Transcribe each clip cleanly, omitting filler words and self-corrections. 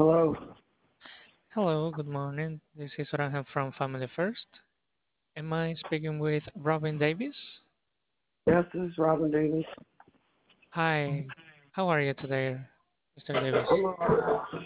Hello. Hello, good morning. This is Ranjan from Family First. Am I speaking with Robin Davis? Yes, this is Robin Davis. Hi, how are you today, Mr. Davis? I'm a,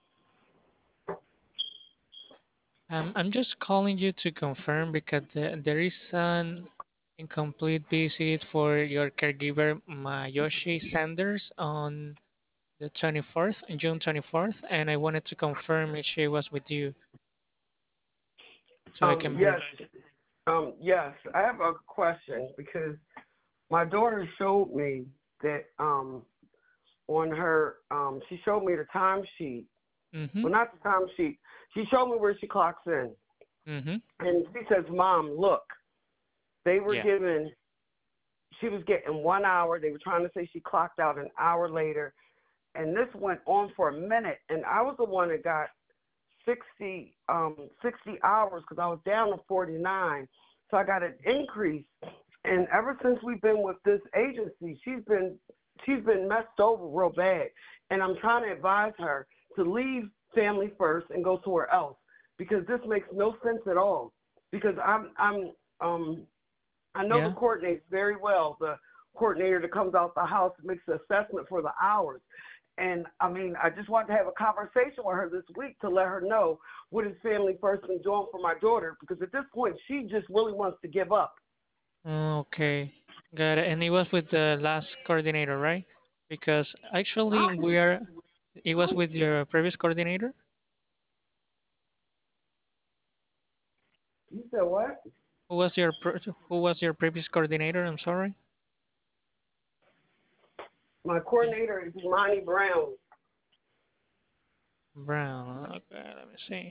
I'm just calling you to confirm because there is an incomplete visit for your caregiver, Mayoshi Sanders, on the 24th, June 24th, and I wanted to confirm if she was with you so I can yes, bring. yes. I have a question because my daughter showed me that on her she showed me the timesheet. Mm-hmm, Well, not the timesheet. She showed me where she clocks in, mm-hmm, and she says, "Mom, look, they were yeah. given. She was getting 1 hour. They were trying to say she clocked out an hour later, and this went on for a minute. And I was the one that got 60 hours because I was down to 49. So I got an increase. And ever since we've been with this agency, she's been messed over real bad. And I'm trying to advise her to leave Family First and go somewhere else because this makes no sense at all. Because I know the Yeah. coordinator very well. The coordinator that comes out the house makes the assessment for the hours. And I mean, I just wanted to have a conversation with her this week to let her know what is Family First been doing for my daughter because at this point she just really wants to give up. Okay, got it. And it was with the last coordinator, right? Because actually Huh? we are, it was with your previous coordinator? You said what? Who was your previous coordinator? I'm sorry. My coordinator is Imani Brown. Brown. Okay, let me see.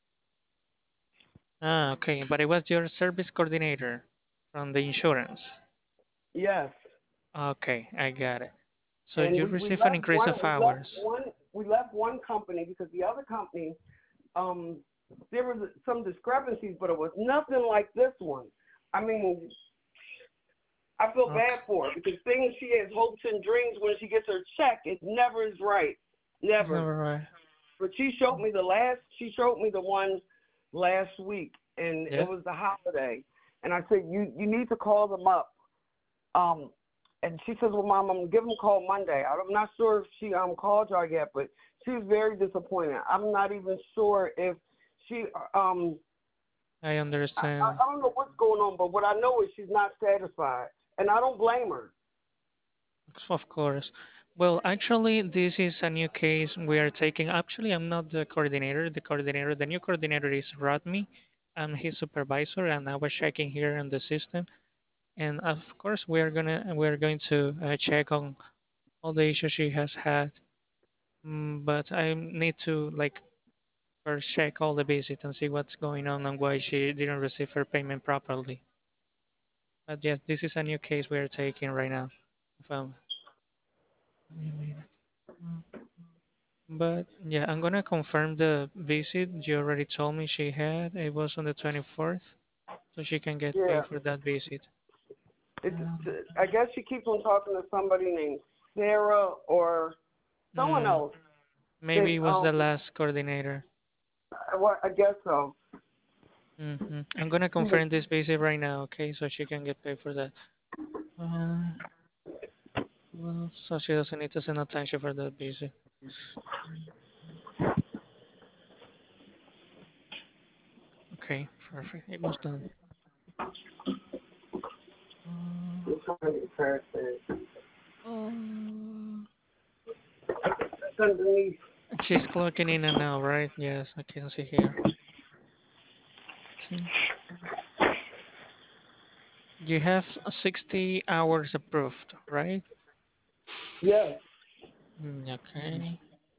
Ah, okay, but it was your service coordinator from the insurance. Yes. Okay, I got it. So And you we receive an left increase one of we left hours. one we left one company because the other company um there was some discrepancies, but it was nothing like this one. I mean, I feel Okay. bad for her because things she has hopes and dreams when she gets her check, it never is right. It's Never. never right. But she showed me the one last week and it Yeah. was the holiday. And I said, you need to call them up. Um and she says, well, Mom, I'm gonna give them a call Monday. I'm not sure if she called y'all yet, but she was very disappointed. I'm not even sure if she I I understand. don't know what's going on, but what I know is she's not satisfied. And I don't blame her. Of course. Well, actually, this is a new case we are taking. Actually, I'm not the coordinator. The new coordinator is Rodney. I'm his supervisor, and I was checking here in the system. And of course, we're going to check on all the issues she has had. But I need to like first check all the visit and see what's going on and why she didn't receive her payment properly. But yes, this is a new case we are taking right now. If I'm- But yeah, I'm gonna confirm the visit you already told me she had. It was on the 24th, so she can get Yeah. paid for that visit. It's, Um, I guess she keeps on talking to somebody named Sarah or someone hmm, else. That maybe it was the last coordinator. what I guess so. I'm gonna She was confirm this visit right now, okay? So she can get paid for that. Uh, well, so she doesn't need to send a timesheet for that visit. Okay, perfect. It was done. Uh, trying to get her to uh, underneath. she's clocking in and out, right? Yes, I can see here. Okay. You have 60 hours approved, right? Yes. Okay.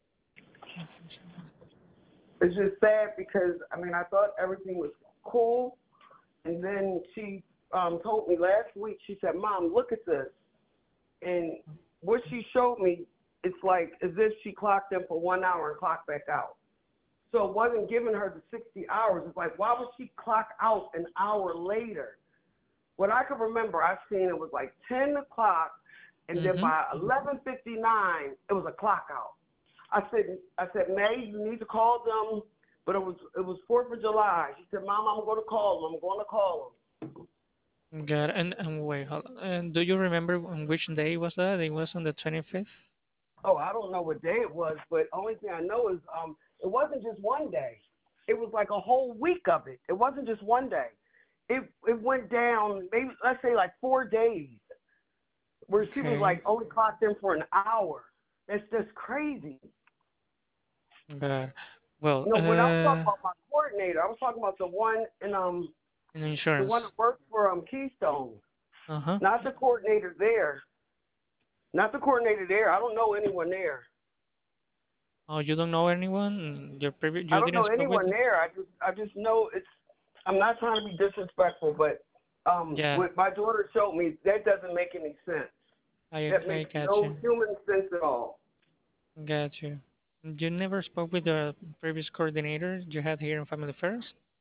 It's just sad because I mean I thought everything was cool, and then she told me last week. She said, "Mom, look at this," and what she showed me, it's like as if she clocked in for 1 hour and clocked back out. So it wasn't giving her the 60 hours. It's like, why would she clock out an hour later? What I can remember, I seen it was like 10 o'clock, and then Mm-hmm. by 11:59, it was a clock out. I said, May, you need to call them. But it was 4th of July. She said, Mom, I'm going to call them. I'm going to call them. Got it. And wait, hold on. And do you remember on which day was that? It was on the 25th? Oh, I don't know what day it was, but only thing I know is it wasn't just one day. It was like a whole week of it. It wasn't just one day. It went down maybe let's say like 4 days, where she was Okay. like only clocked in for an hour. That's just crazy. Got it. Well, When I was talking about my coordinator, I was talking about in the insurance. one that works for Keystone, Uh-huh. not the coordinator there. Not the coordinator there. I don't know anyone there. Oh, you don't know anyone? Your previous, I you don't didn't know speak with anyone them? there. I just know it's. I'm not trying to be disrespectful, but Yeah, what my daughter showed me, that doesn't make any sense. That I makes got no you. human sense at all. Got you. You never spoke with the previous coordinator you had here in Family Affairs?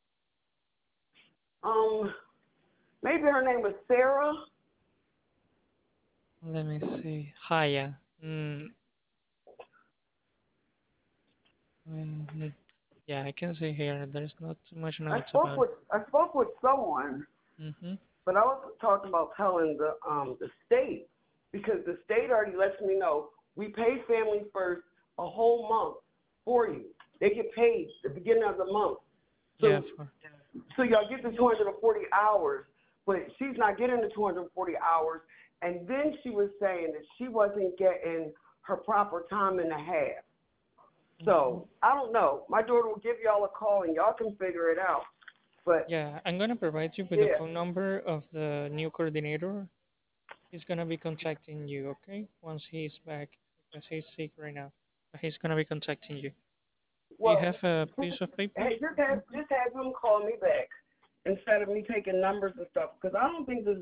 Um, Maybe her name was Sarah. Let me see. Haya. Mm, mm, yeah, I can see here. There's not too much I notes spoke about it. with I spoke with someone, Mm-hmm. but I was talking about telling the state, because the state already lets me know we pay Family First a whole month for you. They get paid the beginning of the month. Yeah, So for So y'all get the 240 hours, but she's not getting the 240 hours. And then she was saying that she wasn't getting her proper time and a half. hmm. So I don't know. My daughter will give y'all a call and y'all can figure it out. But Yeah, I'm gonna provide you with the yeah, phone number of the new coordinator. He's gonna be contacting you, okay? Once he's back, because he's sick right now. But he's gonna be contacting you. Do you have well, a piece of paper? hey, just have him call me back instead of me taking numbers and stuff, because I don't think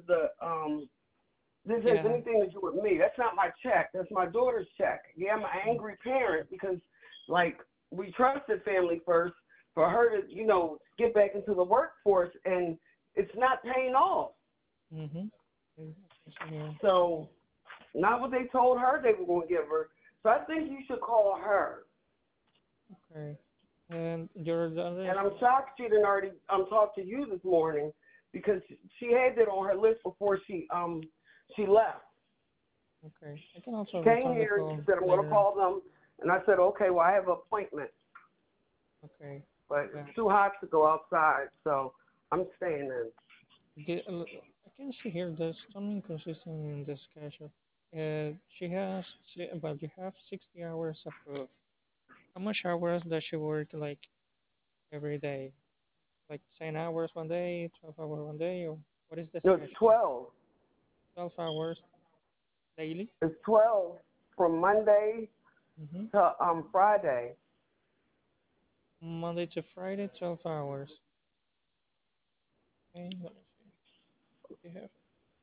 this has Yeah. anything to do with me. That's not my check. That's my daughter's check. Yeah, I'm an angry parent because, like, we trusted Family First for her to, get back into the workforce, and it's not paying off. Mm-hmm. Yeah. So, not what they told her they were going to give her. So I think you should call her. Okay. And your daughter is And I'm shocked she didn't already talk to you this morning, because she had that on her list before she left. okay. I can also She came return the here and she call said, I'm going to later on. call them. And I said, okay, well, I have an appointment, Okay. but Yeah. it's too hot to go outside, so I'm staying in. I can see here there's some inconsistency in the schedule. She has, but you have 60 hours approved. How much hours does she work like every day? Like 10 hours one day, 12 hours one day, or what is the No, it's schedule? 12. 12 hours daily? It's 12 from Monday Mm-hmm. to Friday. Monday to Friday, 12 hours. Okay, let me see. You have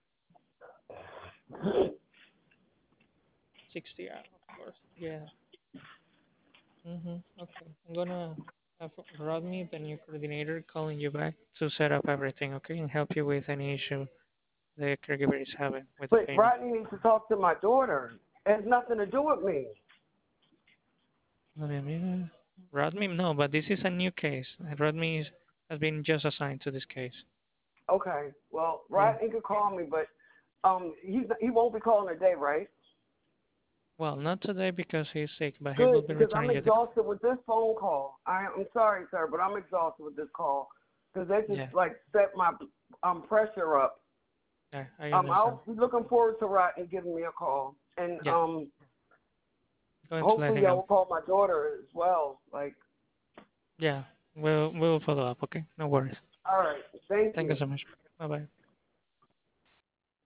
60 hours. Yeah. Mm-hmm. Okay. I'm gonna have Rodney, the new coordinator, calling you back to set up everything, okay, and help you with any issue the caregiver is having with the But payment. Rodney needs to talk to my daughter. It has nothing to do with me. Let me- Rodney, no, but this is a new case. Has been just assigned to this case. Okay, well, Yeah. Rodney could call me, but he won't be calling today, right? Well, not today because he's sick, but he will Good, be because I'm returning you the call. exhausted with this phone call. I'm sorry, sir, but I'm exhausted with this call because that just Yeah. like set my pressure up. Yeah, I understand. I'll be looking forward to Rodney giving me a call, and Yeah, going to let hopefully him I know. will call my daughter as well. Like, Yeah, we'll follow up. Okay, no worries. all right, thank Thank you you. so much. Bye bye.